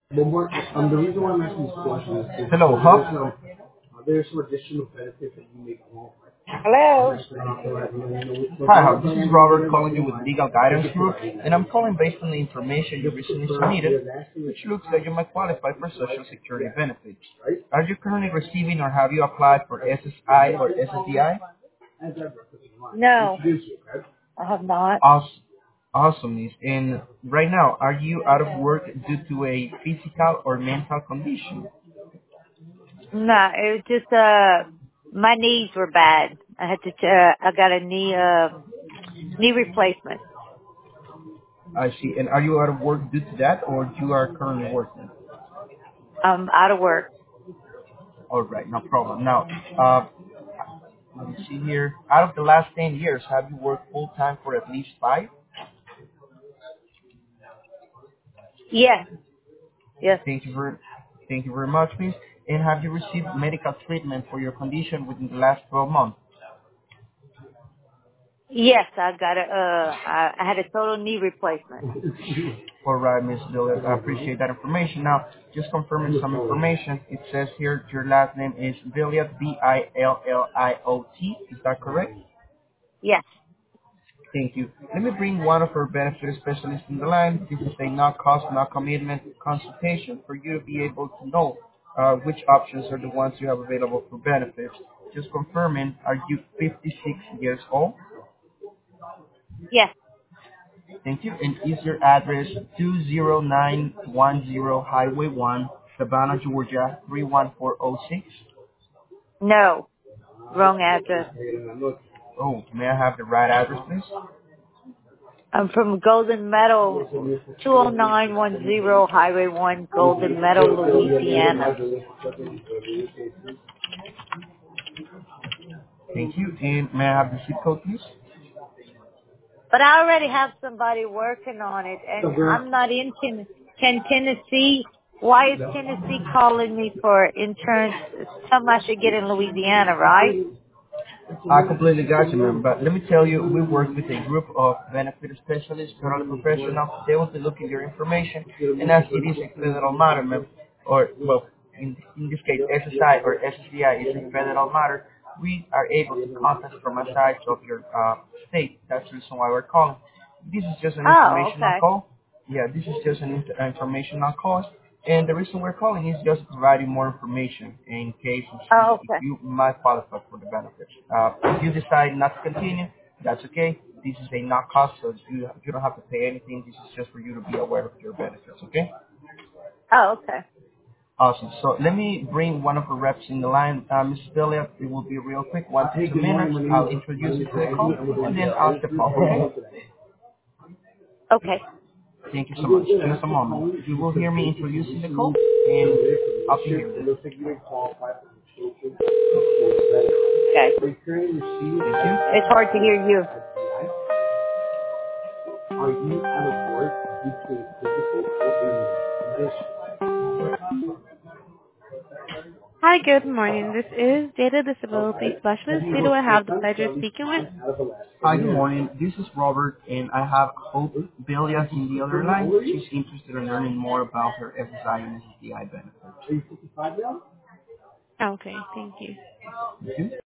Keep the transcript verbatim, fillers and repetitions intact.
Um, the reason why I'm asking this question is because hello, Huff. Uh, there's some additional benefits that you may qualify for. Hello? Hi, Huff. This is Robert calling you with Legal Guidance Group, and I'm calling based on the information you recently submitted, which looks like you might qualify for Social Security benefits. Are you currently receiving or have you applied for S S I or S S D I? No, I have not. Awesome. Awesome, Miss. And right now, are you out of work due to a physical or mental condition? No, it was just, uh, my knees were bad. I had to, uh, I got a knee, uh, knee replacement. I see. And are you out of work due to that, or you are currently working? I'm out of work. All right, no problem. Now, uh, let me see here. Out of the last ten years, have you worked full time for at least five? Yes, yes, Thank you very, thank you very much, Miss. And have you received medical treatment for your condition within the last twelve months? yes, I got a, uh, I, I had a total knee replacement. All right, Miss Dillard, I appreciate that information. Now, just confirming some information. It says here your last name is Billiot, B I L L I O T. Is that correct? Yes, Thank you. Let me bring one of our benefit specialists in the line. This is a no cost, no commitment consultation for you to be able to know uh, which options are the ones you have available for benefits. Just confirming, are you fifty-six years old? yes, Thank you. And is your address two zero nine one zero Highway one, Savannah, Georgia three one four zero six? no, wrong address. Oh, may I have the right address, please? I'm from Golden Meadow, two oh nine one zero Highway one, Golden Meadow, Louisiana. Thank you. And may I have the zip code, please? But I already have somebody working on it, and I'm not in Ten- Ten- Tennessee. Why is Tennessee calling me for insurance? Something I should get in Louisiana, right? I completely got you, man. But let me tell you, we work with a group of benefit specialists, totally professional. They will be looking at your information, and as it is a federal matter, ma'am, or well, in, in this case, S S I or S S D I is a federal matter, we are able to contact from a side of your uh, state. That's the reason why we're calling. This is just an Oh, informational okay. call. Yeah, this is just an in- informational call. And the reason we're calling is just providing more information in case you Oh, see if okay. you might qualify for the benefits. Uh, if you decide not to continue, that's okay. This is a not cost, so you, you don't have to pay anything. This is just for you to be aware of your benefits, okay? Oh, okay. Awesome. So let me bring one of the reps in the line. Uh, Missus Billiard, it will be real quick, one to two minutes. I'll introduce you to the call, and then I'll step off, okay? Okay. Thank you so much. Just a moment. You will hear me introducing the call, and I'll be here. Okay. Thank you. It's hard to hear you. Are you out of work due to a physical or a condition? Hi, good morning. This is Data Disability Specialist. Who do I have the pleasure of speaking with? Hi, good morning. This is Robert, and I have Hope Billias in the other line. She's interested in learning more about her S S I and S S D I benefits. Okay, thank you. Mhm.